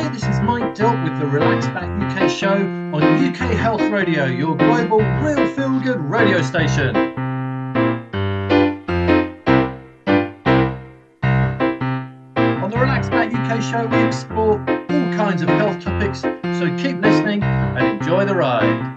this is Mike Dilk with the Relax Back UK show on UK Health Radio, your global real feel-good radio station. On the Relax Back UK show, we explore all kinds of health topics, so keep listening and enjoy the ride.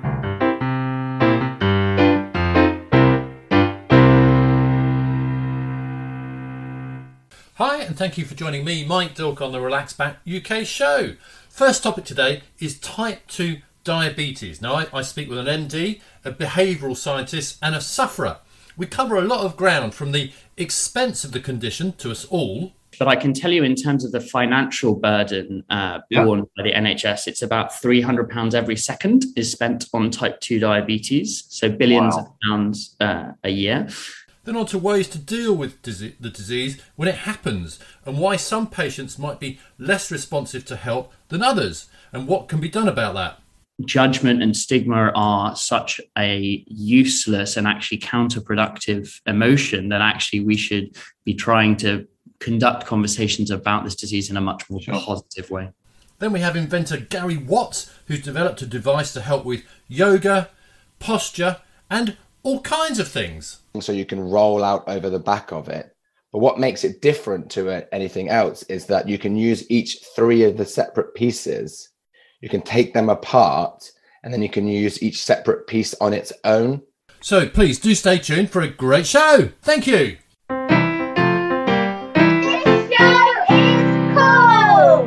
Hi, and thank you for joining me, Mike Dilk, on the Relax Back UK show. First topic today is type 2 diabetes. Now, I speak with an MD, a behavioural scientist and a sufferer. We cover a lot of ground, from the expense of the condition to us all. But I can tell you, in terms of the financial burden borne by the NHS, it's about £300 every second is spent on type 2 diabetes. So billions of pounds a year. Then on to ways to deal with the disease when it happens, and why some patients might be less responsive to help than others, and what can be done about that. Judgment and stigma are such a useless and actually counterproductive emotion that actually we should be trying to conduct conversations about this disease in a much more positive way. Then we have inventor Gary Watts, who's developed a device to help with yoga, posture, and all kinds of things. So you can roll out over the back of it. But what makes it different to anything else is that you can use each three of the separate pieces. You can take them apart, and then you can use each separate piece on its own. So please do stay tuned for a great show. Thank you. This show is cool.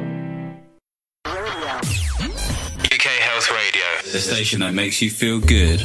UK Health Radio, the station that makes you feel good.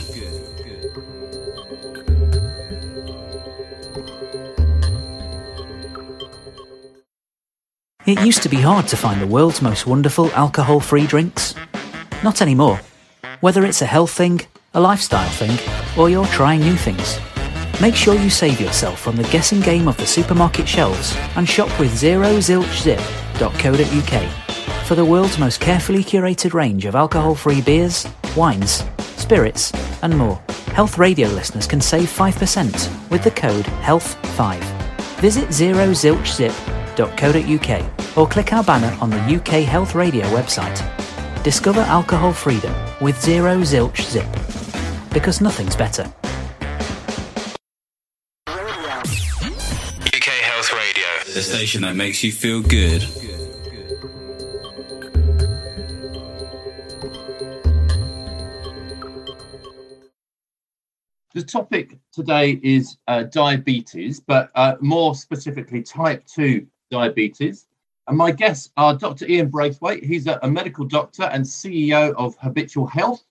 It used to be hard to find the world's most wonderful alcohol-free drinks. Not anymore. Whether it's a health thing, a lifestyle thing, or you're trying new things, make sure you save yourself from the guessing game of the supermarket shelves and shop with zerozilchzip.co.uk for the world's most carefully curated range of alcohol-free beers, wines, spirits, and more. Health Radio listeners can save 5% with the code HEALTH5. Visit zerozilchzip.co.uk or click our banner on the UK Health Radio website. Discover alcohol freedom with Zero Zilch Zip, because nothing's better. UK Health Radio, the station that makes you feel good. The topic today is diabetes, but more specifically type 2 diabetes. And my guests are Dr. Ian Braithwaite. He's a medical doctor and CEO of Habitual Health.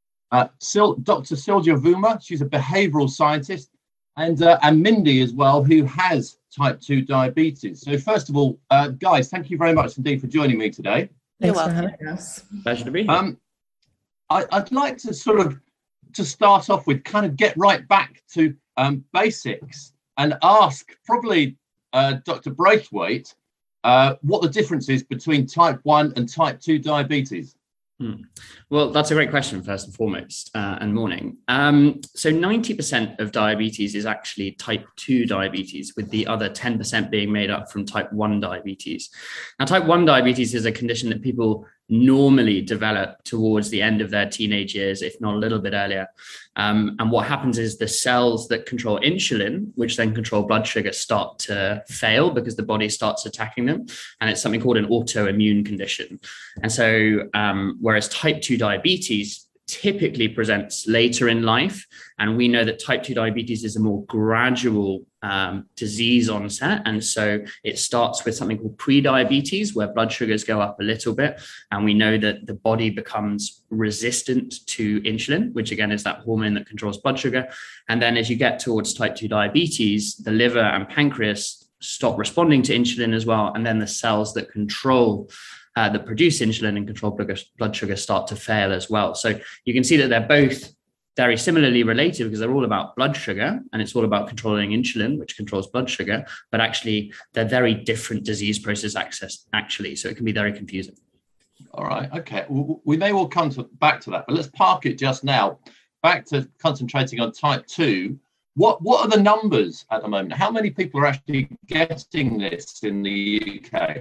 Dr. Sylvia Vuma, she's a behavioural scientist. And Mindy as well, who has type 2 diabetes. So first of all, guys, thank you very much indeed for joining me today. Thanks for having us. Pleasure to be here. I'd like to to start off with kind of get right back to basics and ask probably Dr. Braithwaite what the difference is between type 1 and type 2 diabetes. Well, that's a great question, first and foremost, and morning. So 90% of diabetes is actually type 2 diabetes, with the other 10% being made up from type 1 diabetes. Now, type 1 diabetes is a condition that people normally develop towards the end of their teenage years, if not a little bit earlier. And what happens is the cells that control insulin, which then control blood sugar, start to fail because the body starts attacking them. And it's something called an autoimmune condition. And so whereas type 2 diabetes typically presents later in life, and we know that type 2 diabetes is a more gradual disease onset, and so it starts with something called pre-diabetes, where blood sugars go up a little bit, and we know that the body becomes resistant to insulin, which again is that hormone that controls blood sugar. And then as you get towards type 2 diabetes, the liver and pancreas stop responding to insulin as well, and then the cells that that produce insulin and control blood sugar start to fail as well. So you can see that they're both very similarly related because they're all about blood sugar, and it's all about controlling insulin, which controls blood sugar, but actually they're very different disease process actually. So it can be very confusing. All right. Okay. We may well come back to that, but let's park it just now. Back to concentrating on type 2. What are the numbers at the moment? How many people are actually getting this in the UK?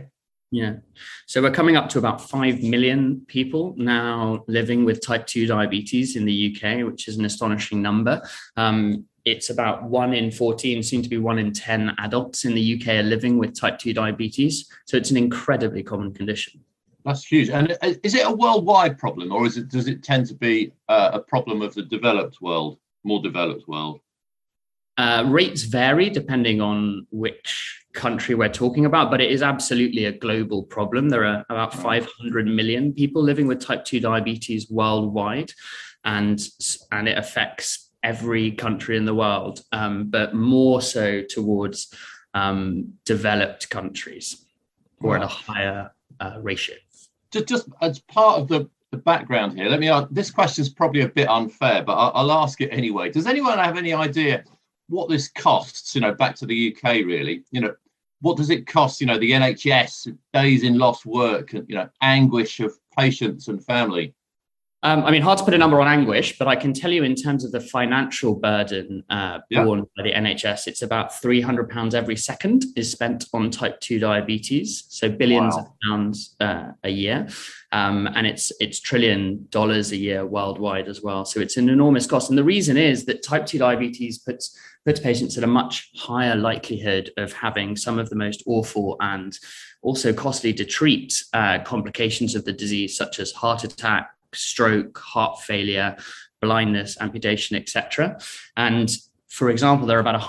Yeah. So we're coming up to about 5 million people now living with type 2 diabetes in the UK, which is an astonishing number. It's about 1 in 14, soon to be 1 in 10 adults in the UK are living with type 2 diabetes. So it's an incredibly common condition. That's huge. And is it a worldwide problem, or does it tend to be a problem of the developed world, more developed world? Rates vary depending on which country we're talking about, but it is absolutely a global problem. There are about 500 million people living with type 2 diabetes worldwide, and it affects every country in the world, but more so towards developed countries, or at a higher ratio. Just as part of the background here, let me ask, this question is probably a bit unfair, but I'll ask it anyway. Does anyone have any idea what this costs, back to the UK really, what does it cost, the NHS, days in lost work, and, anguish of patients and family? Hard to put a number on anguish, but I can tell you in terms of the financial burden borne by the NHS, it's about £300 every second is spent on type 2 diabetes. So billions of pounds a year. And it's $1 trillion a year worldwide as well. So it's an enormous cost. And the reason is that type 2 diabetes puts patients at a much higher likelihood of having some of the most awful and also costly to treat complications of the disease, such as heart attack, stroke, heart failure, blindness, amputation, etc. And for example, there are about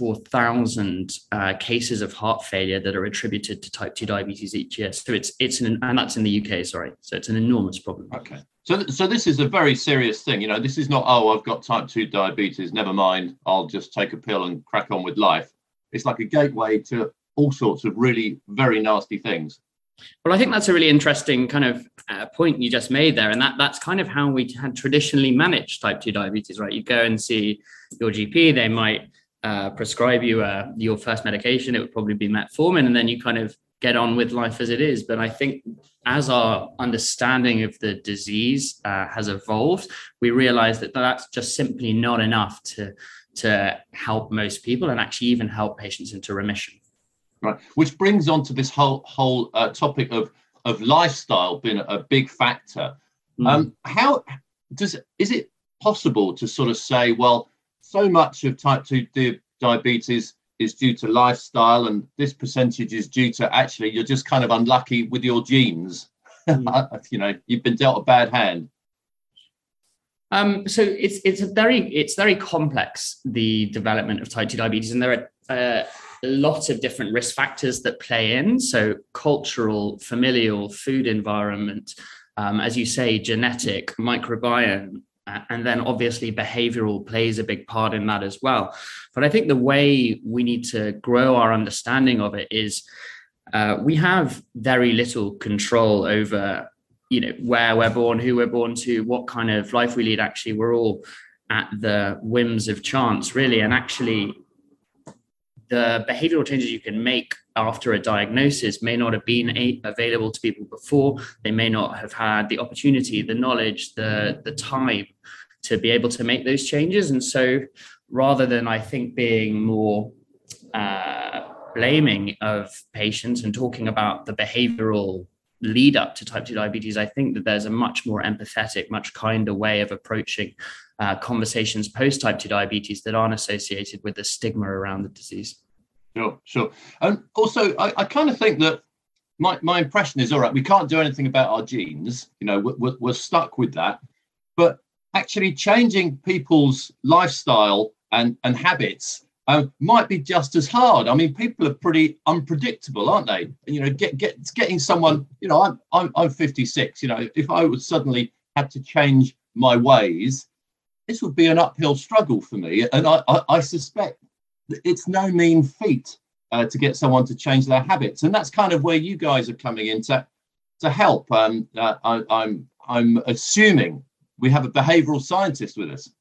104,000 cases of heart failure that are attributed to type 2 diabetes each year. So and that's in the UK, sorry. So it's an enormous problem. Okay. So this is a very serious thing. This is not, I've got type 2 diabetes, never mind, I'll just take a pill and crack on with life. It's like a gateway to all sorts of really very nasty things. Well, I think that's a really interesting kind of point you just made there. And that's kind of how we had traditionally managed type 2 diabetes, right? You go and see your GP, they might prescribe you your first medication. It would probably be metformin, and then you kind of get on with life as it is. But I think as our understanding of the disease has evolved, we realize that that's just simply not enough to help most people and actually even help patients into remission. Right, which brings on to this whole topic of lifestyle being a big factor. How is it possible to sort of say, well, so much of type 2 diabetes is due to lifestyle, and this percentage is due to actually you're just kind of unlucky with your genes. You've been dealt a bad hand. So it's very complex, the development of type 2 diabetes, and there are lots of different risk factors that play in. So cultural, familial, food environment, as you say, genetic, microbiome, and then obviously behavioral plays a big part in that as well. But I think the way we need to grow our understanding of it is we have very little control over, where we're born, who we're born to, what kind of life we lead. Actually, we're all at the whims of chance, really. And actually, the behavioral changes you can make after a diagnosis may not have been available to people before. They may not have had the opportunity, the knowledge, the time to be able to make those changes. And so rather than, I think, being more blaming of patients and talking about the behavioral lead up to type 2 diabetes, I think that there's a much more empathetic, much kinder way of approaching conversations post type 2 diabetes that aren't associated with the stigma around the disease. Sure. And also, I kind of think that my impression is, all right, we can't do anything about our genes, we're stuck with that. But actually changing people's lifestyle and habits might be just as hard. I mean, people are pretty unpredictable, aren't they? Getting someone, I'm 56, if I would suddenly have to change my ways, this would be an uphill struggle for me. And I suspect that it's no mean feat to get someone to change their habits. And that's kind of where you guys are coming in to help. I'm assuming we have a behavioral scientist with us.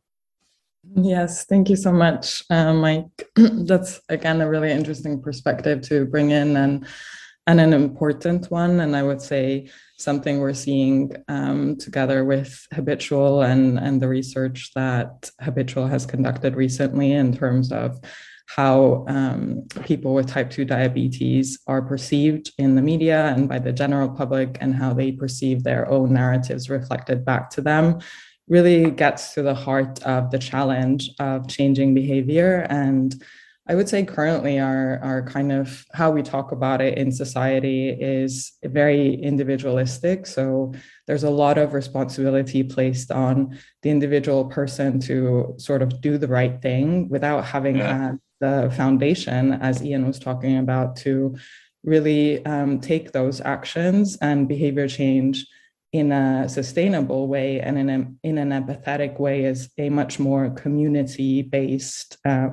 Yes, thank you so much, Mike. That's, again, a really interesting perspective to bring in and an important one. And I would say something we're seeing together with Habitual and the research that Habitual has conducted recently in terms of how people with type 2 diabetes are perceived in the media and by the general public, and how they perceive their own narratives reflected back to them, really gets to the heart of the challenge of changing behavior. And I would say currently our kind of how we talk about it in society is very individualistic. So there's a lot of responsibility placed on the individual person to sort of do the right thing without having had the foundation, as Ian was talking about, to really take those actions and behavior change in a sustainable way and in an empathetic way is a much more community-based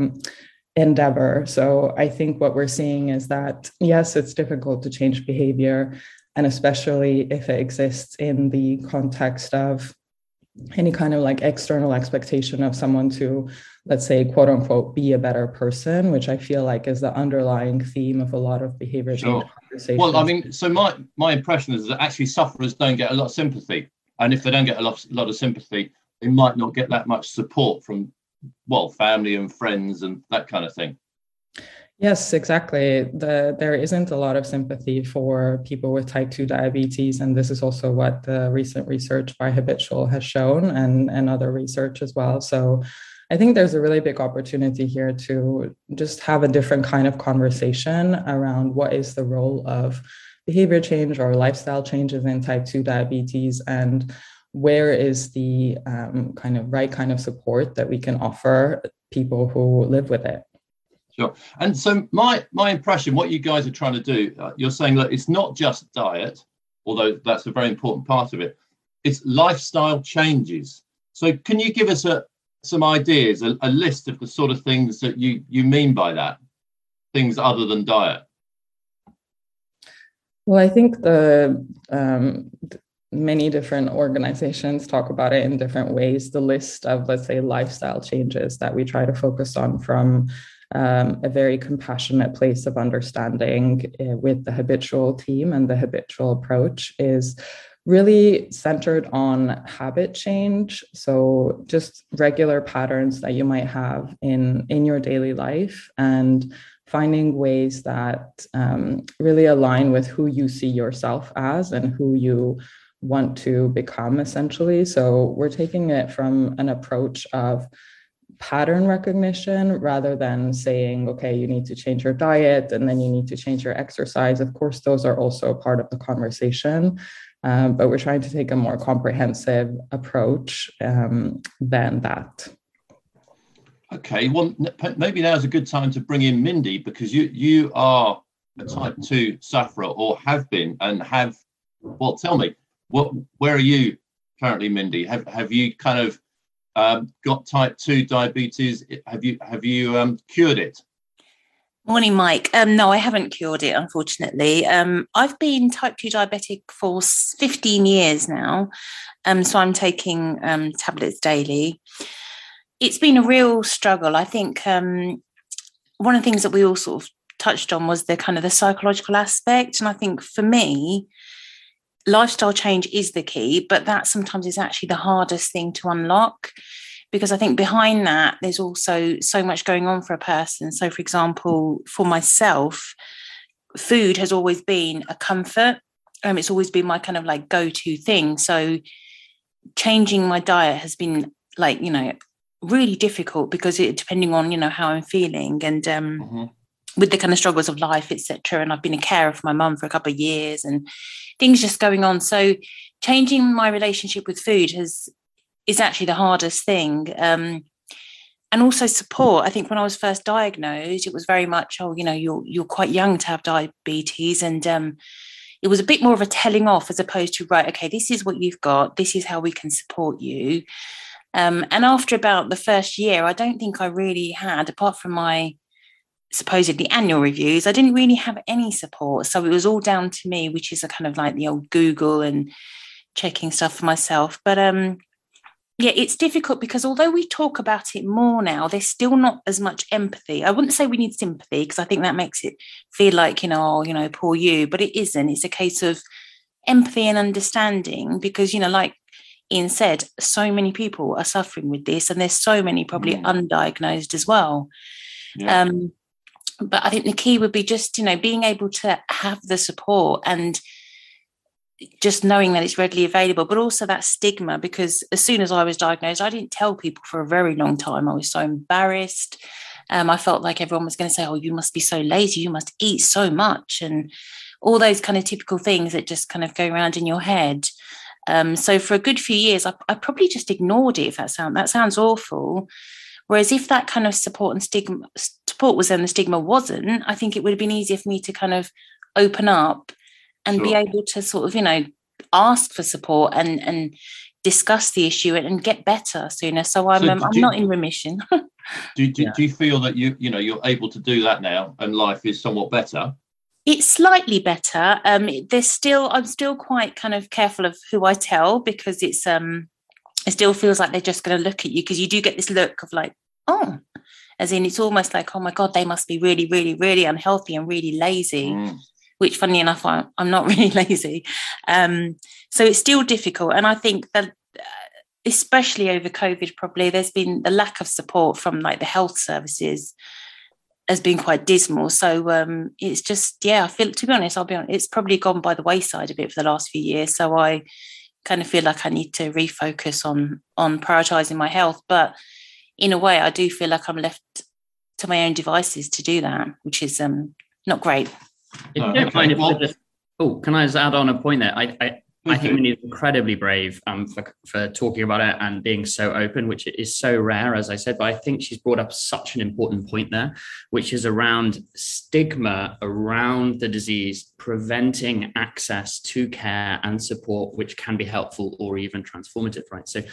endeavor. So I think what we're seeing is that, yes, it's difficult to change behavior, and especially if it exists in the context of any kind of like external expectation of someone to, let's say, quote unquote, be a better person, which I feel like is the underlying theme of a lot of behavior change conversations. Well, I mean, so my impression is that actually sufferers don't get a lot of sympathy. And if they don't get a lot of sympathy, they might not get that much support from, well, family and friends and that kind of thing. Yes, exactly. There isn't a lot of sympathy for people with type 2 diabetes. And this is also what the recent research by Habitual has shown, and other research as well. So I think there's a really big opportunity here to just have a different kind of conversation around what is the role of behavior change or lifestyle changes in type 2 diabetes, and where is the kind of right kind of support that we can offer people who live with it. Sure. And so my impression, what you guys are trying to do, you're saying that it's not just diet, although that's a very important part of it. It's lifestyle changes. So can you give us some ideas, a list of the sort of things that you mean by that, things other than diet? Well, I think the many different organizations talk about it in different ways. The list of, let's say, lifestyle changes that we try to focus on from a very compassionate place of understanding with the Habitual team and the Habitual approach is really centered on habit change. So just regular patterns that you might have in your daily life, and finding ways that really align with who you see yourself as and who you want to become, essentially. So we're taking it from an approach of pattern recognition rather than saying, okay, you need to change your diet and then you need to change your exercise. Of course, those are also part of the conversation, but we're trying to take a more comprehensive approach than that. Okay, well, maybe now's a good time to bring in Mindy, because you are a type 2 sufferer, or have been, and have, well, tell me, where are you currently, Mindy? Have you kind of got type 2 diabetes? Have you cured it? Morning, Mike. No, I haven't cured it, unfortunately. I've been type 2 diabetic for 15 years now, so I'm taking tablets daily. It's been a real struggle. I think one of the things that we all sort of touched on was the kind of the psychological aspect, and I think for me, lifestyle change is the key, but that sometimes is actually the hardest thing to unlock, because I think behind that, there's also so much going on for a person. So, for example, for myself, food has always been a comfort. It's always been my kind of like go-to thing. So changing my diet has been like, really difficult, because it depending on, how I'm feeling, and with the kind of struggles of life, etc. And I've been a carer for my mum for a couple of years and things just going on. So changing my relationship with food is actually the hardest thing. And also support. I think when I was first diagnosed, it was very much, you're quite young to have diabetes. And it was a bit more of a telling off, as opposed to, right, okay, this is what you've got. This is how we can support you. And after about the first year, I don't think I really had, apart from my supposedly annual reviews, I didn't really have any support. So it was all down to me, which is a kind of like the old Google and checking stuff for myself. But it's difficult, because although we talk about it more now, there's still not as much empathy. I wouldn't say we need sympathy, because I think that makes it feel like, poor you, but it isn't. It's a case of empathy and understanding, because, like Ian said, so many people are suffering with this, and there's so many probably undiagnosed as well. Yeah. But I think the key would be just, being able to have the support and just knowing that it's readily available, but also that stigma, because as soon as I was diagnosed, I didn't tell people for a very long time. I was so embarrassed. I felt like everyone was going to say, oh, you must be so lazy, you must eat so much, and all those kind of typical things that just kind of go around in your head. So for a good few years, I probably just ignored it. If that sounds awful. Whereas if that kind of support was there and the stigma wasn't, I think it would have been easier for me to kind of open up and be able to sort of, ask for support and discuss the issue and get better sooner. So I'm not in remission. Do you feel that you're able to do that now and life is somewhat better? It's slightly better. I'm still quite kind of careful of who I tell, because it still feels like they're just going to look at you, because you do get this look of like, oh, as in it's almost like, oh my God, they must be really, really, really unhealthy and really lazy. Which, funnily enough, I'm not really lazy. So it's still difficult. And I think that especially over COVID, probably there's been the lack of support from like the health services has been quite dismal. So it's just, I feel, to be honest, it's probably gone by the wayside a bit for the last few years. So I kind of feel like I need to refocus on prioritising my health. But in a way, I do feel like I'm left to my own devices to do that, which is not great. If you don't mind, can I just add on a point there? I think Minnie is incredibly brave for talking about it and being so open, which is so rare, as I said. But I think she's brought up such an important point there, which is around stigma around the disease, preventing access to care and support, which can be helpful or even transformative, right? So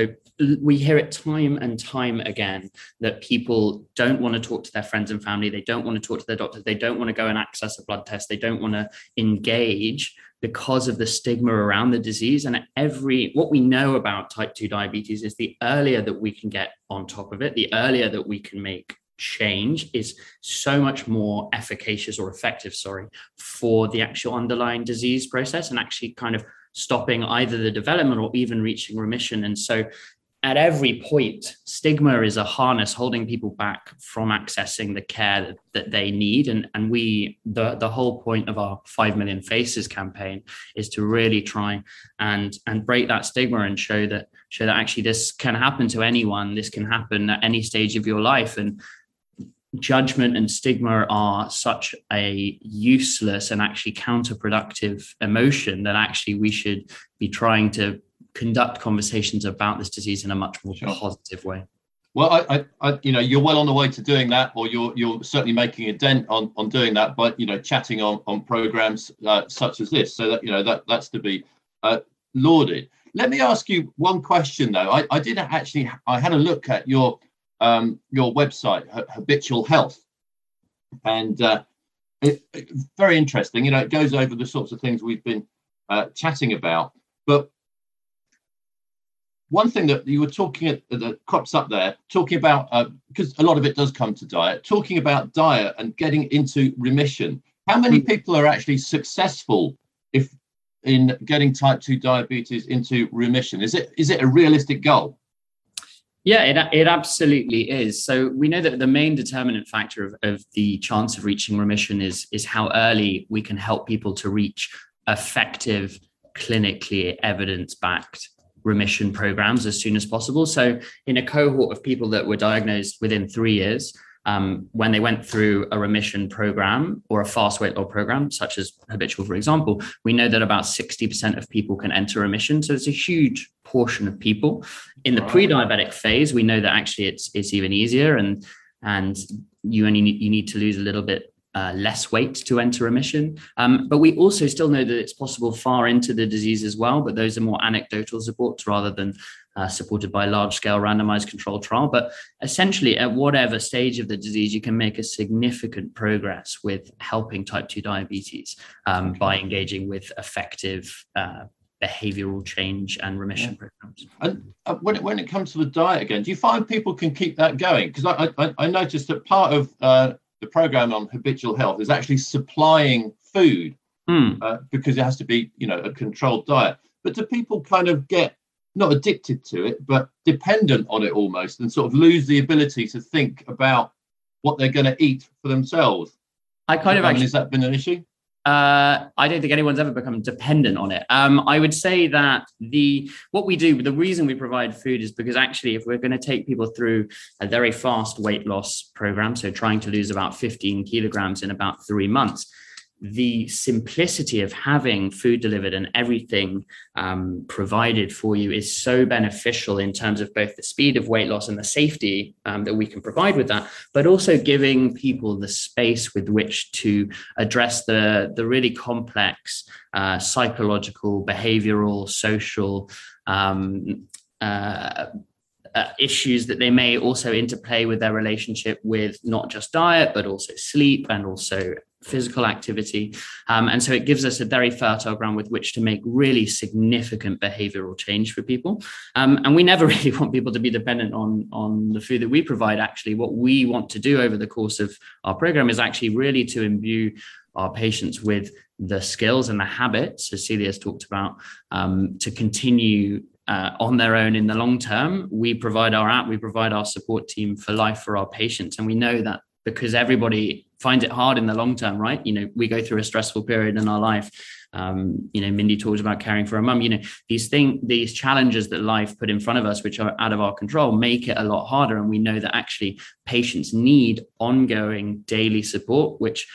we hear it time and time again that people don't want to talk to their friends and family. They don't want to talk to their doctors. They don't want to go and access a blood test. They don't want to engage because of the stigma around the disease. And what we know about type 2 diabetes is the earlier that we can get on top of it, the earlier that we can make change, is so much more efficacious or effective, for the actual underlying disease process and actually kind of stopping either the development or even reaching remission. And so at every point, stigma is a harness holding people back from accessing the care that they need. And the whole point of our 5 Million Faces campaign is to really try and break that stigma and show that actually this can happen to anyone. This can happen at any stage of your life. And judgment and stigma are such a useless and actually counterproductive emotion that actually we should be trying to conduct conversations about this disease in a much more positive way. Well, I you're well on the way to doing that, or you're certainly making a dent on doing that by chatting on programs such as this. So that that's to be lauded. Let me ask you one question though. I had a look at your website, Habitual Health, and very interesting. It goes over the sorts of things we've been chatting about, but one thing that you were talking that crops up there, talking about, because a lot of it does come to diet, talking about diet and getting into remission. How many people are actually successful in getting type 2 diabetes into remission? Is it a realistic goal? Yeah, it absolutely is. So we know that the main determinant factor of the chance of reaching remission is how early we can help people to reach effective, clinically evidence-backed remission programs as soon as possible. So in a cohort of people that were diagnosed within 3 years, when they went through a remission program or a fast weight loss program, such as Habitual, for example, we know that about 60% of people can enter remission. So it's a huge portion of people. In the pre-diabetic phase, we know that actually it's even easier, and you need to lose a little bit less weight to enter remission. But we also still know that it's possible far into the disease as well, but those are more anecdotal supports rather than supported by a large-scale randomized controlled trial. But essentially, at whatever stage of the disease, you can make a significant progress with helping type 2 diabetes by engaging with effective behavioral change and remission programs. And when it comes to the diet again, do you find people can keep that going? Because I noticed that part of the program on Habitual Health is actually supplying food because it has to be, a controlled diet. But do people kind of get not addicted to it, but dependent on it almost, and sort of lose the ability to think about what they're going to eat for themselves. Has that been an issue? I don't think anyone's ever become dependent on it. I would say that the reason we provide food is because actually, if we're going to take people through a very fast weight loss program, so trying to lose about 15 kilograms in about 3 months, the simplicity of having food delivered and everything provided for you is so beneficial in terms of both the speed of weight loss and the safety that we can provide with that, but also giving people the space with which to address the really complex psychological, behavioral, social issues that they may also interplay with their relationship with not just diet, but also sleep and also physical activity. And so it gives us a very fertile ground with which to make really significant behavioral change for people. And we never really want people to be dependent on the food that we provide. Actually, what we want to do over the course of our program is actually really to imbue our patients with the skills and the habits, as Celia's talked about, to continue on their own in the long term. We provide our app, we provide our support team for life for our patients. And we know that because everybody finds it hard in the long term, right? We go through a stressful period in our life. Mindy talked about caring for a mum. These challenges that life put in front of us, which are out of our control, make it a lot harder. And we know that actually patients need ongoing daily support, which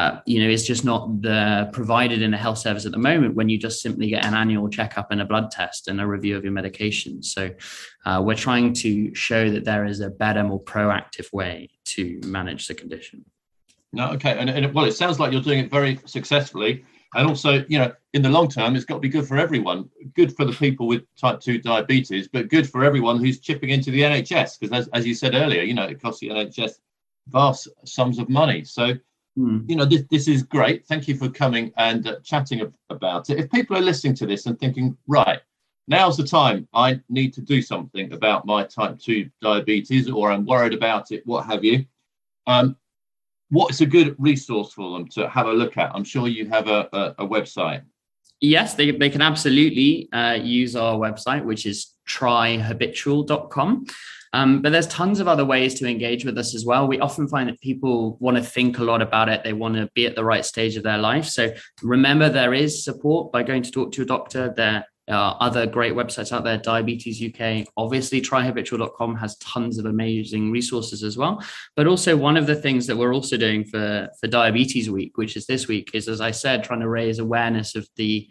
is just not provided in a health service at the moment when you just simply get an annual checkup and a blood test and a review of your medications. So we're trying to show that there is a better, more proactive way to manage the condition. No, okay. And well, it sounds like you're doing it very successfully. And also, in the long term, it's got to be good for everyone. Good for the people with type 2 diabetes, but good for everyone who's chipping into the NHS. Because as you said earlier, it costs the NHS vast sums of money. So, this is great. Thank you for coming and chatting about it. If people are listening to this and thinking, right, now's the time, I need to do something about my type 2 diabetes, or I'm worried about it, what have you. What's a good resource for them to have a look at? I'm sure you have a website. Yes, they can absolutely use our website, which is tryhabitual.com. But there's tons of other ways to engage with us as well. We often find that people want to think a lot about it. They want to be at the right stage of their life. So remember, there is support by going to talk to a doctor. There are other great websites out there, Diabetes UK. Obviously, tryhabitual.com has tons of amazing resources as well. But also one of the things that we're also doing for Diabetes Week, which is this week, is, as I said, trying to raise awareness of the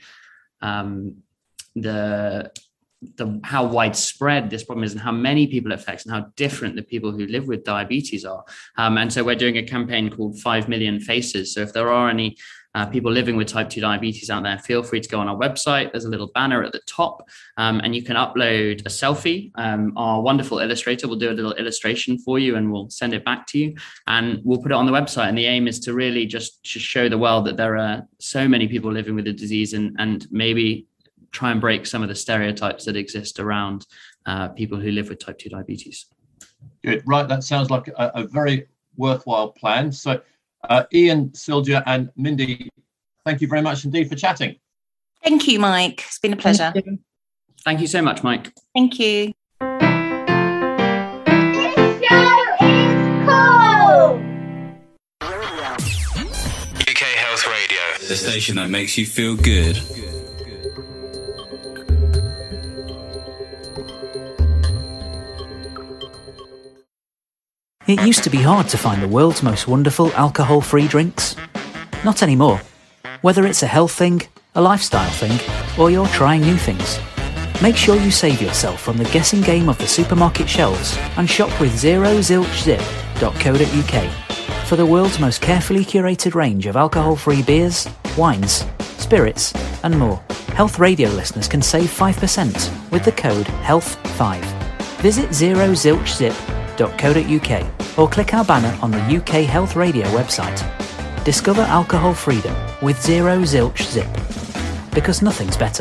how widespread this problem is and how many people it affects and how different the people who live with diabetes are. And so we're doing a campaign called 5 Million Faces. So if there are any people living with type 2 diabetes out there, feel free to go on our website. There's a little banner at the top and you can upload a selfie. Our wonderful illustrator will do a little illustration for you and we'll send it back to you and we'll put it on the website. And the aim is to really just show the world that there are so many people living with the disease and maybe try and break some of the stereotypes that exist around people who live with type 2 diabetes. Good. Right. That sounds like a very worthwhile plan. So Ian, Sylvia and Mindy, thank you very much indeed for chatting. Thank you, Mike. It's been a pleasure. Thank you so much, Mike. Thank you. This show is cool. UK Health Radio, the station that makes you feel good. It used to be hard to find the world's most wonderful alcohol-free drinks. Not anymore. Whether it's a health thing, a lifestyle thing, or you're trying new things, make sure you save yourself from the guessing game of the supermarket shelves and shop with zerozilchzip.co.uk for the world's most carefully curated range of alcohol-free beers, wines, spirits, and more. Health Radio listeners can save 5% with the code HEALTH5. Visit zerozilchzip.co.uk or click our banner on the UK Health Radio website. Discover alcohol freedom with Zero Zilch Zip, because nothing's better.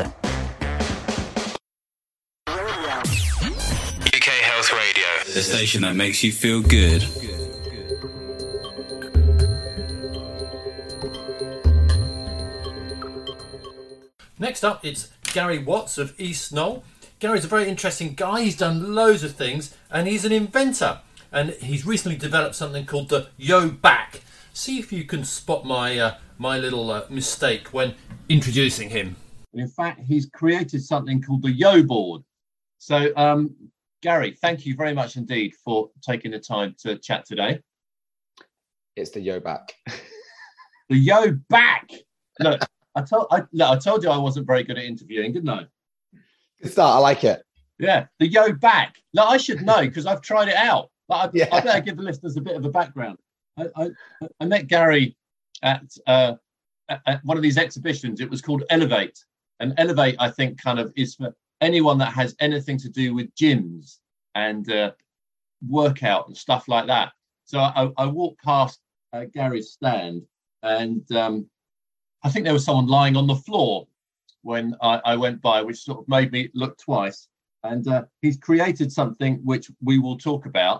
UK Health Radio, the station that makes you feel good. Next up, it's Gary Watts of East Knoll. Gary's a very interesting guy. He's done loads of things and he's an inventor. and he's recently developed something called the Yo Back. See if you can spot my my little mistake when introducing him. In fact, he's created something called the Yo Board. So, Gary, thank you very much indeed for taking the time to chat today. It's the Yo Back. The Yo Back. Look, I told you I wasn't very good at interviewing, didn't I? Good start. I like it. Yeah, the Yo Back. Look, I should know because I've tried it out. But I better give the listeners a bit of a background. I met Gary at one of these exhibitions. It was called Elevate. And Elevate, I think, kind of is for anyone that has anything to do with gyms and workout and stuff like that. So I walked past Gary's stand, and I think there was someone lying on the floor when I went by, which sort of made me look twice. And he's created something which we will talk about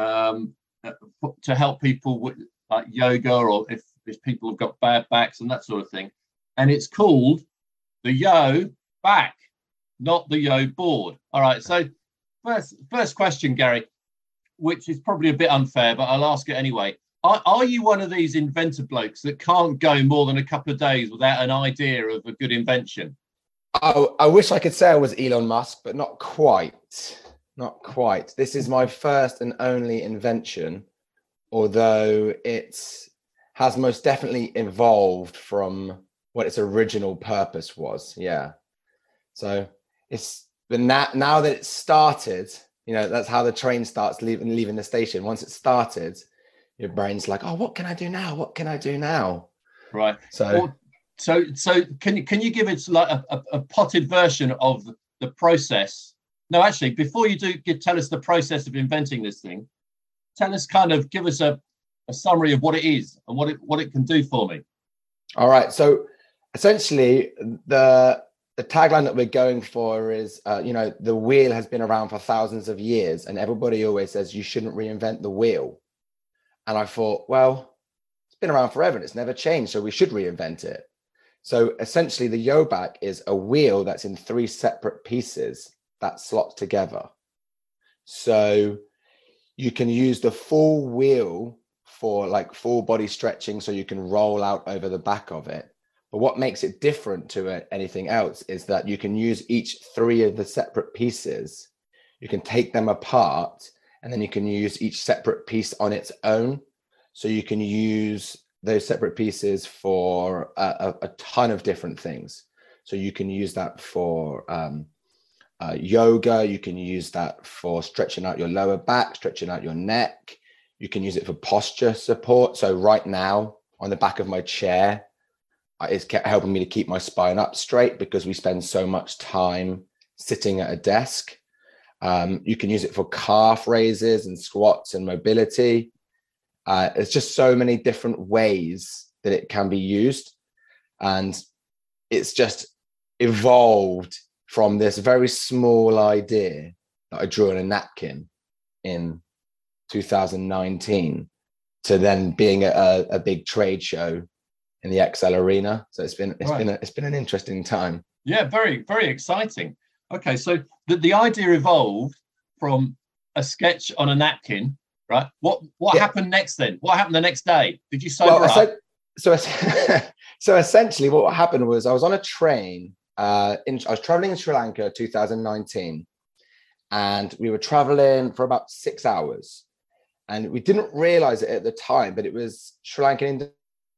to help people with like yoga, or if people have got bad backs and that sort of thing. And it's called the Yo Back, not the Yo Board. All right. So first question, Gary, which is probably a bit unfair, but I'll ask it anyway. Are you one of these inventor blokes that can't go more than a couple of days without an idea of a good invention? Oh, I wish I could say I was Elon Musk, but not quite. Not quite. This is my first and only invention, although it has most definitely evolved from what its original purpose was. Yeah. So it's been now that it started, you know, that's how the train starts leaving the station. Once it started, your brain's like, oh, what can I do now? What can I do now? Right. So can you give us like a potted version of the process? No, actually, before you tell us the process of inventing this thing, give us a summary of what it is and what it can do for me. All right. So essentially, the tagline that we're going for is, the wheel has been around for thousands of years, and everybody always says you shouldn't reinvent the wheel. And I thought, well, it's been around forever and it's never changed, so we should reinvent it. So essentially, the Yo Back is a wheel that's in 3 separate pieces that slot together. So you can use the full wheel for like full body stretching, so you can roll out over the back of it. But what makes it different to anything else is that you can use each 3 of the separate pieces. You can take them apart, and then you can use each separate piece on its own. So you can use those separate pieces for a ton of different things. So you can use that for yoga. You can use that for stretching out your lower back, stretching out your neck. You can use it for posture support. So right now on the back of my chair, it's helping me to keep my spine up straight because we spend so much time sitting at a desk. You can use it for calf raises and squats and mobility. It's just so many different ways that it can be used. And it's just evolved from this very small idea that I drew on a napkin in 2019 to then being a big trade show in the XL Arena. So it's been an interesting time. Yeah, very, very exciting. Okay, so the idea evolved from a sketch on a napkin, right? What happened next then? What happened the next day? Did you sober up? So essentially what happened was I was on a train. I was traveling in Sri Lanka 2019, and we were traveling for about 6 hours. And we didn't realize it at the time, but it was Sri Lankan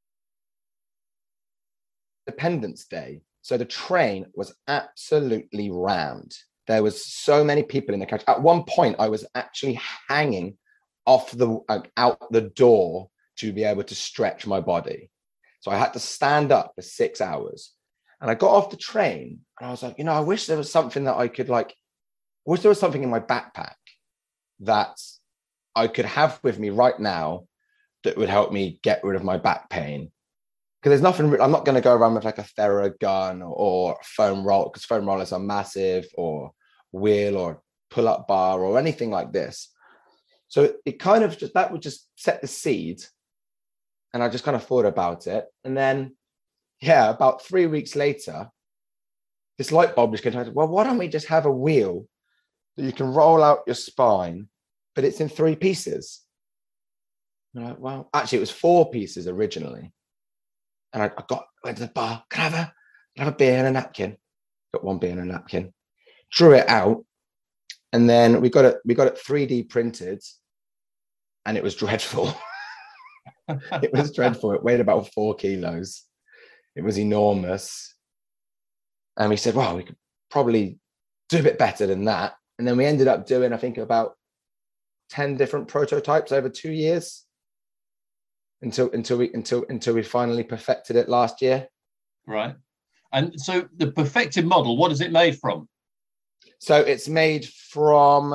Independence Day. So the train was absolutely rammed. There was so many people in the coach. At one point, I was actually hanging off out the door to be able to stretch my body. So I had to stand up for 6 hours. And I got off the train and I was like, I wish there was something that I could I wish there was something in my backpack that I could have with me right now that would help me get rid of my back pain. Because there's nothing, I'm not going to go around with like a Theragun or foam roll, because foam rollers are massive, or wheel or pull-up bar or anything like this. So it kind of that would just set the seed. And I just kind of thought about it. And then, about 3 weeks later, this light bulb just came to me. Well, why don't we just have a wheel that you can roll out your spine but it's in 3 pieces. And I'm like, well, actually, it was 4 pieces originally. And I went to the bar, can I have a beer and a napkin? Got 1 beer and a napkin, drew it out, and then we got it 3D printed, and it was dreadful. It was dreadful. It weighed about 4 kilos. It was enormous. And we said, well, we could probably do a bit better than that. And then we ended up doing, I think, about 10 different prototypes over 2 years until we finally perfected it last year. Right. And so the perfected model, what is it made from? So it's made from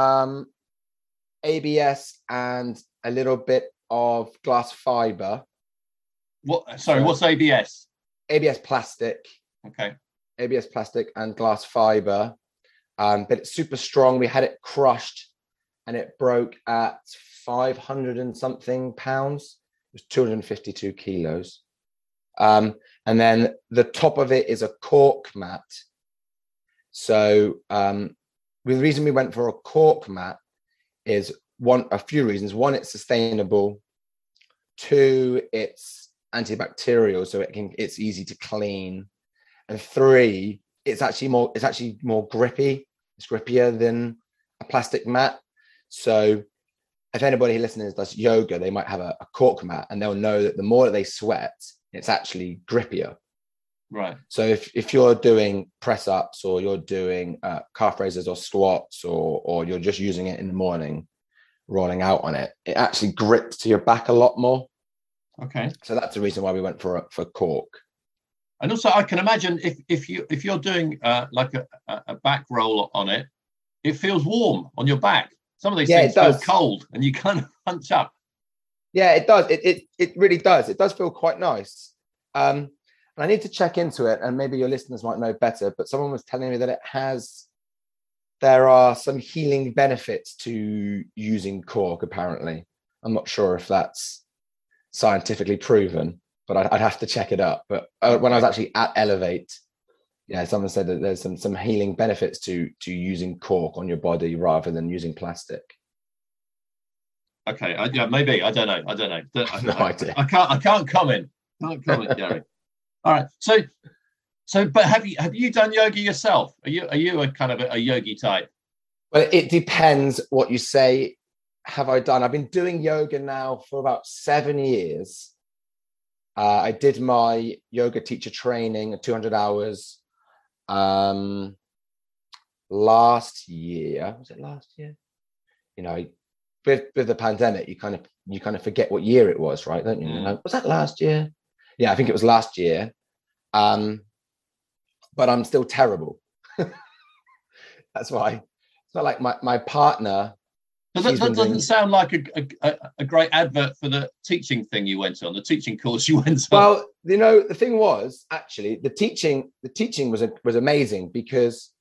ABS and a little bit of glass fiber. What's ABS? ABS plastic. Okay. ABS plastic and glass fiber. But it's super strong. We had it crushed and it broke at 500 and something pounds. It was 252 kilos. And then the top of it is a cork mat. So the reason we went for a cork mat is a few reasons. 1, it's sustainable. 2, it's antibacterial, so it's easy to clean. And 3, it's actually more grippy. It's grippier than a plastic mat. So if anybody listening does yoga, they might have a cork mat, and they'll know that the more that they sweat, it's actually grippier. Right. So if you're doing press ups, or you're doing calf raises or squats, or you're just using it in the morning, rolling out on it, it actually grips to your back a lot more. Okay. So that's the reason why we went for cork. And also, I can imagine if you're doing like a back roll on it, it feels warm on your back. Some of these things feel cold, and you kind of hunch up. Yeah, it does. It really does. It does feel quite nice. And I need to check into it, and maybe your listeners might know better, but someone was telling me that there are some healing benefits to using cork, apparently. I'm not sure if that's scientifically proven, but I'd have to check it up. But when I was actually at Elevate, yeah, someone said that there's some healing benefits to using cork on your body rather than using plastic. Okay, yeah, maybe. I don't know. No idea. I can't comment. Gary. All right. So, but have you done yoga yourself? Are you a kind of a yogi type? Well, it depends what you say. Have I done? I've been doing yoga now for about 7 years. I did my yoga teacher training at 200 hours last year. Was it last year? You know, with the pandemic, you kind of forget what year it was, right? Don't you? Was that last year? Yeah, I think it was last year. But I'm still terrible. That's why. It's not like my partner. So that doesn't sound like a great advert for the teaching thing you went on, the teaching course you went on. Well, you know, the thing was actually the teaching was amazing, because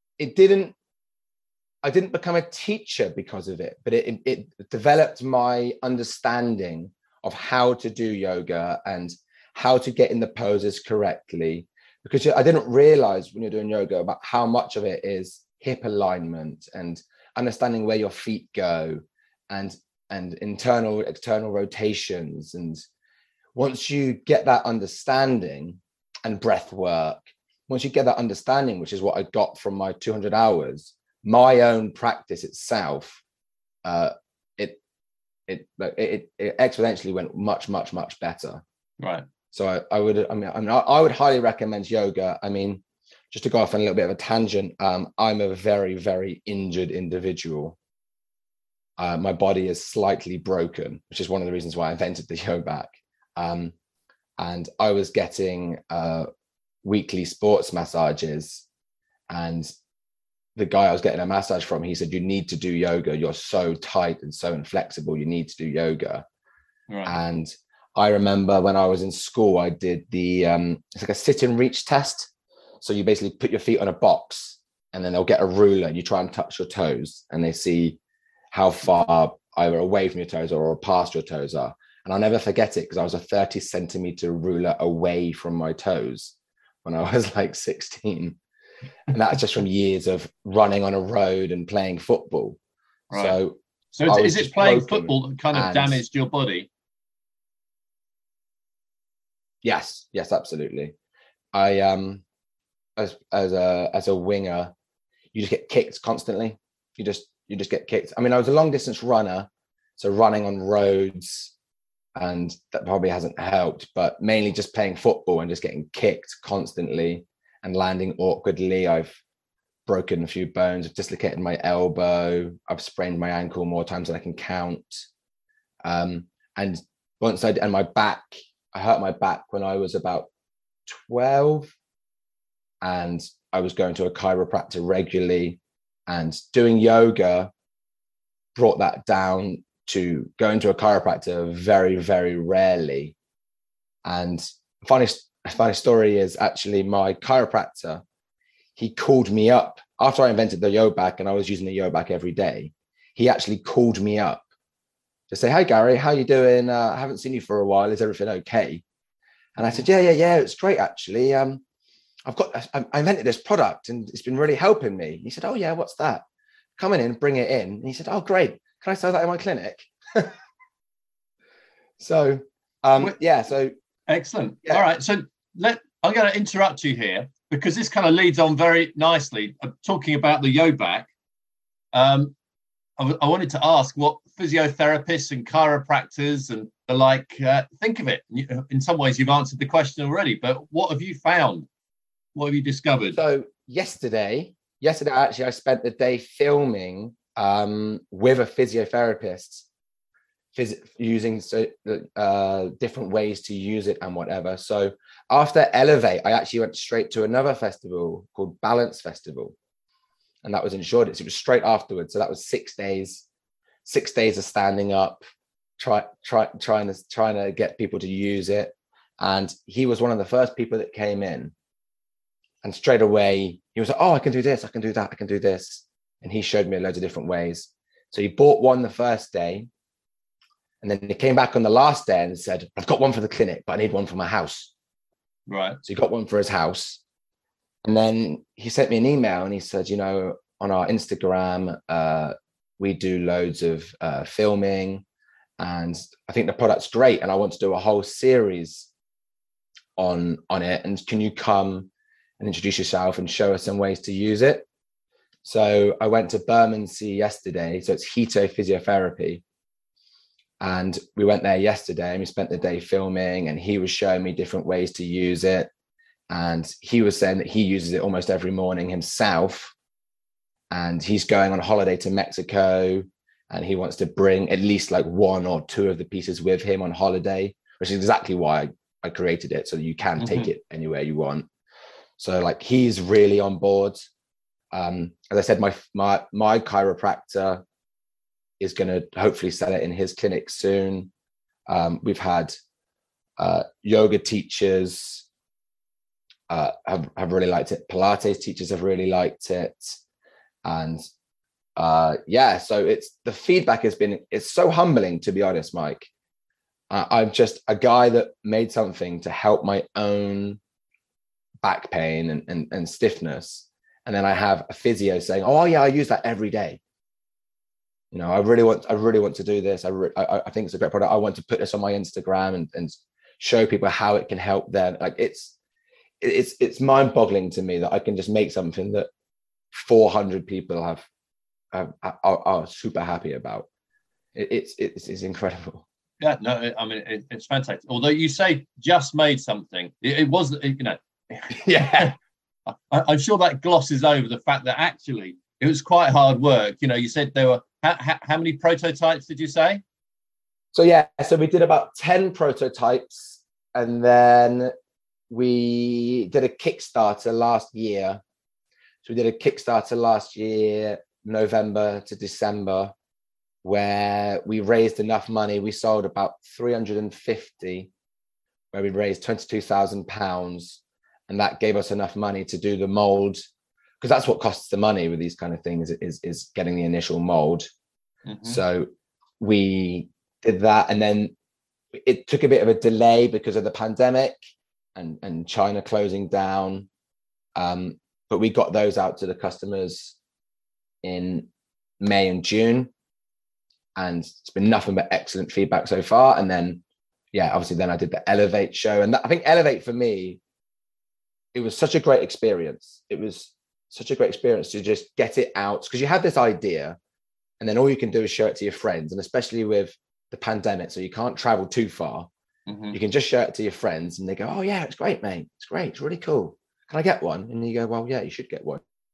I didn't become a teacher because of it, but it developed my understanding of how to do yoga and how to get in the poses correctly. Because I didn't realize when you're doing yoga about how much of it is hip alignment and understanding where your feet go and internal, external rotations. And once you get that understanding, and breath work, once you get that understanding, which is what I got from my 200 hours, my own practice itself, it exponentially went much better. Right. So I would highly recommend yoga. I mean, just to go off on a little bit of a tangent, I'm a very, very injured individual. My body is slightly broken, which is one of the reasons why I invented the Yoback. And I was getting weekly sports massages, and the guy I was getting a massage from, he said, "You need to do yoga. You're so tight and so inflexible. You need to do yoga." Right. And I remember when I was in school, I did the it's like a sit and reach test. So you basically put your feet on a box, and then they'll get a ruler, and you try and touch your toes, and they see how far either away from your toes or past your toes are. And I'll never forget it, because I was a 30 centimeter ruler away from my toes when I was like 16. And that's just from years of running on a road and playing football. Right. So So is it playing smoking football that kind of and- damaged your body? Yes, absolutely. I as a winger, you just get kicked constantly. You just get kicked. I mean, I was a long distance runner, so running on roads, and that probably hasn't helped. But mainly just playing football and just getting kicked constantly and landing awkwardly. I've broken a few bones. I've dislocated my elbow. I've sprained my ankle more times than I can count. And my back. I hurt my back when I was about 12, and I was going to a chiropractor regularly, and doing yoga brought that down to going to a chiropractor very, very rarely. And a funny story is actually my chiropractor, he called me up after I invented the Yoback and I was using the Yoback every day. He actually called me up to say, "Hi Gary, how you doing? I haven't seen you for a while. Is everything okay?" And I said, yeah, it's great actually. I invented this product and it's been really helping me. He said, "Oh yeah, what's that? Come in and bring it in." And he said, "Oh great, can I sell that in my clinic?" So so excellent. Yeah. All right, so I'm going to interrupt you here because this kind of leads on very nicely. Talking about the Yoback, I wanted to ask what physiotherapists and chiropractors and the like think of it. In some ways, you've answered the question already, but what have you found? What have you discovered? So yesterday, actually, I spent the day filming with a physiotherapist, using different ways to use it and whatever. So after Elevate, I actually went straight to another festival called Balance Festival. And that was in Shoreditch. It was straight afterwards. So that was 6 days of standing up, trying to get people to use it. And he was one of the first people that came in. And straight away, he was like, "Oh, I can do this, I can do that, I can do this." And he showed me loads of different ways. So he bought one the first day. And then he came back on the last day and said, "I've got one for the clinic, but I need one for my house." Right. So he got one for his house. And then he sent me an email and he said, on our Instagram, we do loads of filming and I think the product's great. And I want to do a whole series on it. And can you come and introduce yourself and show us some ways to use it? So I went to Bermondsey yesterday. So it's Hito Physiotherapy. And we went there yesterday and we spent the day filming and he was showing me different ways to use it. And he was saying that he uses it almost every morning himself. And he's going on holiday to Mexico and he wants to bring at least like one or two of the pieces with him on holiday, which is exactly why I created it. So you can take it anywhere you want. So like he's really on board. As I said, my chiropractor is going to hopefully sell it in his clinic soon. We've had yoga teachers have really liked it. Pilates teachers have really liked it. And so the feedback it's so humbling, to be honest, Mike. I'm just a guy that made something to help my own back pain and stiffness. And then I have a physio saying, "Oh yeah, I use that every day. I really want to do this. I think it's a great product. I want to put this on my Instagram and show people how it can help them." Like it's mind-boggling to me that I can just make something that 400 people are super happy about. It's incredible. Yeah, no, I mean it's fantastic. Although you say just made something, it wasn't. Yeah, I'm sure that glosses over the fact that actually it was quite hard work. You said there were how many prototypes did you say? So we did about 10 prototypes, and then we did a Kickstarter last year. So we did a Kickstarter last year, November to December, where we raised enough money. We sold about 350, where we raised £22,000. And that gave us enough money to do the mold, because that's what costs the money with these kind of things is getting the initial mold. So we did that. And then it took a bit of a delay because of the pandemic and China closing down. But we got those out to the customers in May and June. and it's been nothing but excellent feedback so far. And then, yeah, obviously then I did the Elevate show, and I think Elevate for me, it was such a great experience. It was such a great experience to just get it out, because you have this idea and then all you can do is show it to your friends. And especially with the pandemic, so you can't travel too far. You can just show it to your friends and they go, oh yeah, it's great, mate. It's great. It's really cool. Can I get one? And you go, well, yeah, you should get one.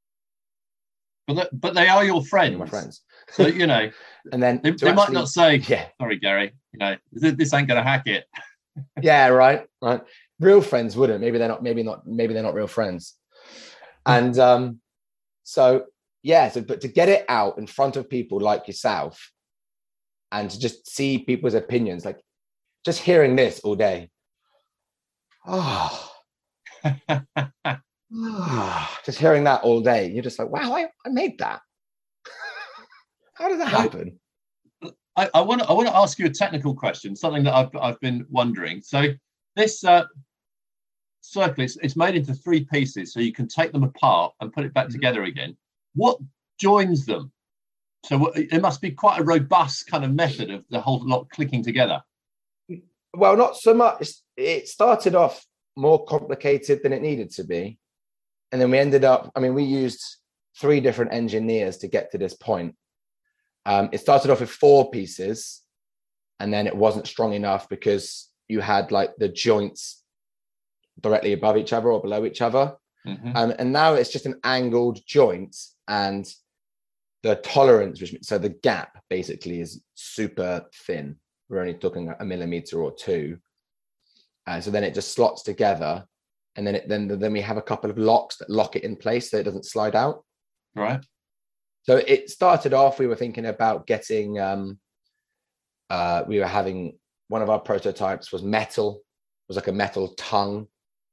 But they are your friends. They're my friends. So, you know, and then they might not say, yeah, sorry, Gary, you know, this ain't going to hack it. Yeah, right. Real friends wouldn't. Maybe they're not real friends. And so but to get it out in front of people like yourself and to just see people's opinions, like just hearing this all day. Just hearing that all day, you're just like, wow, I made that. How did that happen? I want to ask you a technical question, something that I've been wondering. So this circle, it's made into 3 pieces, so you can take them apart and put it back together again. What joins them? So it must be quite a robust kind of method of the whole lot clicking together. Well, not so much. It started off more complicated than it needed to be. And then we ended up, we used 3 different engineers to get to this point. It started off with 4 pieces, and then it wasn't strong enough because you had like the joints directly above each other or below each other. And now it's just an angled joint, and the tolerance, so the gap basically is super thin. We're only talking 1 millimeter or 2. So then it just slots together, and then we have a couple of locks that lock it in place so it doesn't slide out. Right. So it started off, we were thinking about getting, we were having, one of our prototypes was metal. It was like a metal tongue.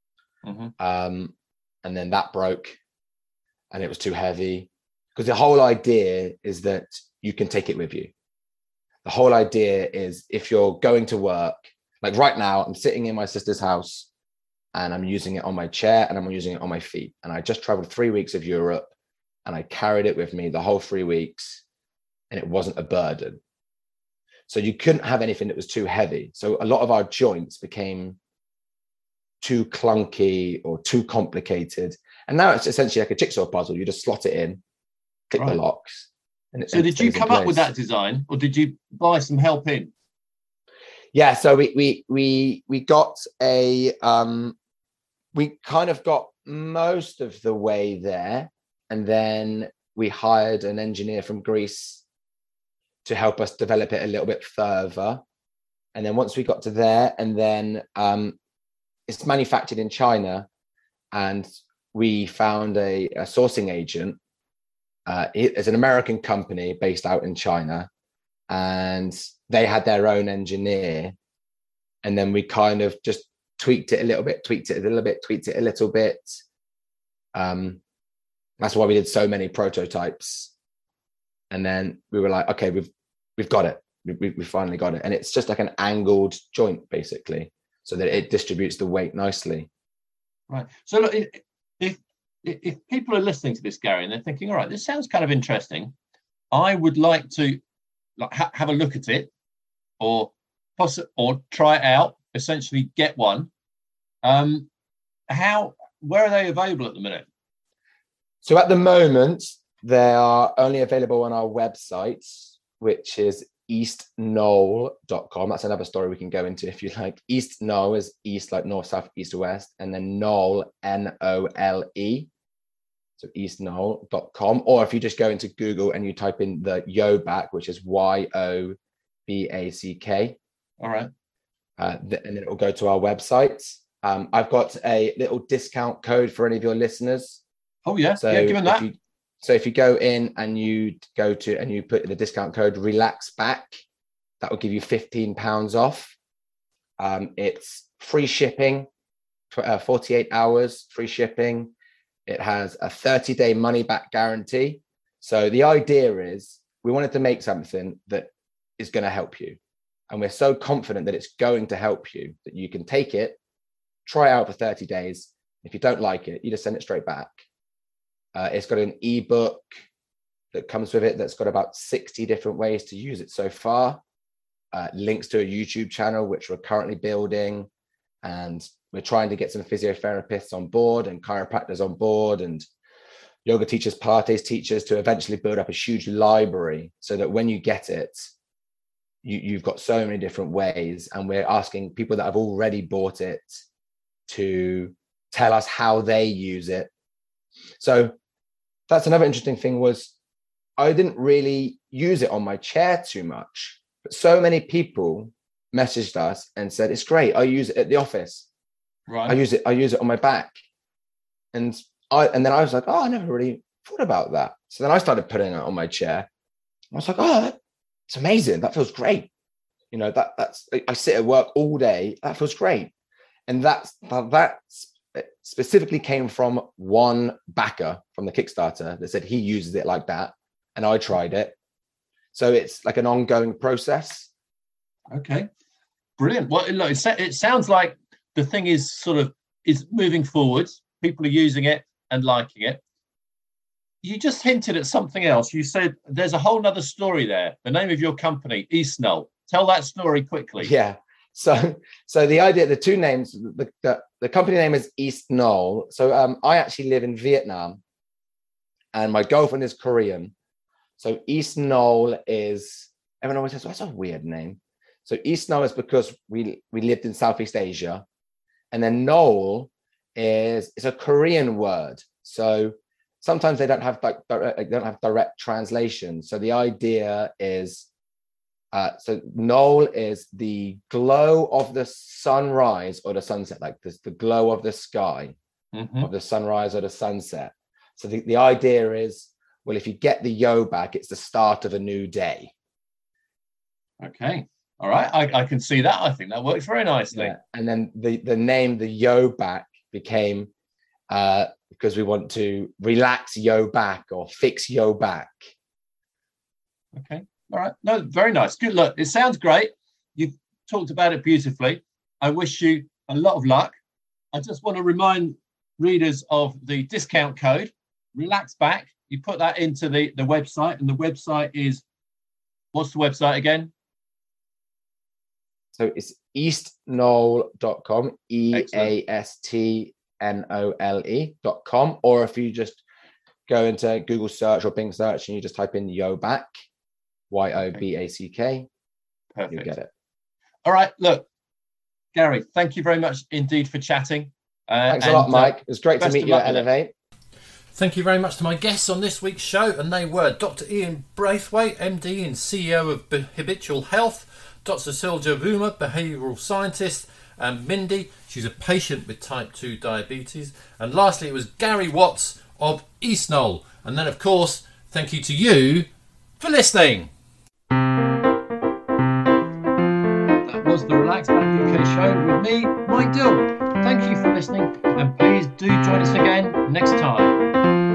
And then that broke and it was too heavy, because the whole idea is that you can take it with you. The whole idea is if you're going to work, like right now, I'm sitting in my sister's house and I'm using it on my chair and I'm using it on my feet. And I just traveled 3 weeks of Europe and I carried it with me the whole 3 weeks, and it wasn't a burden. So you couldn't have anything that was too heavy. So a lot of our joints became too clunky or too complicated. And now it's essentially like a jigsaw puzzle. You just slot it in, click the locks. So did you come up with that design, or did you buy some help in? Yeah, so we got we kind of got most of the way there, and then we hired an engineer from Greece to help us develop it a little bit further. And then once we got to there, and then it's manufactured in China, and we found a sourcing agent. It's an American company based out in China, and they had their own engineer. And then we kind of just tweaked it a little bit. That's why we did so many prototypes. And then we were like, okay, we've got it. We finally got it. And it's just like an angled joint, basically, so that it distributes the weight nicely. Right. So look, if people are listening to this, Gary, and they're thinking, all right, this sounds kind of interesting, I would like to have a look at it, or try it out, essentially get one. Where are they available at the minute? So at the moment, they are only available on our website, which is eastknoll.com. That's another story we can go into if you like. East Knoll is east, like north, south, east, west, and then Knoll, Nole. So eastknoll.com. Or if you just go into Google and you type in the Yoback, which is YOBACK. All right. And then it will go to our website. I've got a little discount code for any of your listeners. Oh yeah, so yeah, give them that. If you go in and you put the discount code RELAXBACK, that will give you £15 off. It's free shipping, 48 hours, free shipping. It has a 30-day money-back guarantee. So the idea is we wanted to make something that is going to help you. And we're so confident that it's going to help you that you can take it, try it out for 30 days. If you don't like it, you just send it straight back. It's got an ebook that comes with it that's got about 60 different ways to use it so far. Links to a YouTube channel, which we're currently building. And we're trying to get some physiotherapists on board and chiropractors on board and yoga teachers, Pilates teachers, to eventually build up a huge library so that when you get it, you've got so many different ways. And we're asking people that have already bought it to tell us how they use it. So that's another interesting thing, was I didn't really use it on my chair too much, but so many people messaged us and said, it's great, I use it at the office. Right. I use it on my back. And then I was like, oh, I never really thought about that. So then I started putting it on my chair. I was like, oh, it's amazing. That feels great. You know, that's I sit at work all day. That feels great. And that specifically came from one backer from the Kickstarter that said he uses it like that. And I tried it. So it's like an ongoing process. Okay, brilliant. Well, look, it sounds like the thing is moving forwards. People are using it and liking it. You just hinted at something else. You said there's a whole nother story there. The name of your company, East Knoll. Tell that story quickly. Yeah. So the idea, the two names, the company name is East Knoll. So I actually live in Vietnam, and my girlfriend is Korean. So East Knoll is, everyone always says, well, that's a weird name. So East Knoll is because we lived in Southeast Asia, and then Knoll is a Korean word. So sometimes they don't have direct translation. So the idea is, so Knoll is the glow of the sunrise or the sunset, like this, the glow of the sky, of the sunrise or the sunset. So the idea is, well, if you get the yo back, it's the start of a new day. Okay. All right. I can see that. I think that works very nicely. Yeah. And then the name, the yo back, became because we want to relax yo back or fix yo back. Okay. All right. No, very nice. Good luck. It sounds great. You've talked about it beautifully. I wish you a lot of luck. I just want to remind readers of the discount code, Relax Back. You put that into the website, and the website is, what's the website again? So it's eastknoll.com, EASTNOLE.com. Or if you just go into Google search or Bing search and you just type in yo back, YOBACK, Perfect. you get it. All right. Look, Gary, thank you very much indeed for chatting. Thanks a lot, Mike. It was great to meet you at Elevate. Thank you very much to my guests on this week's show, and they were Dr. Ian Braithwaite, MD and CEO of Habitual Health, Dr. Silja Vuma, behavioural scientist, and Mindy, she's a patient with type 2 diabetes. And lastly, it was Gary Watts of East Knoll. And then, of course, thank you to you for listening. That was the Relax Back UK show with me, Mike Dill. Thank you for listening, and please do join us again next time.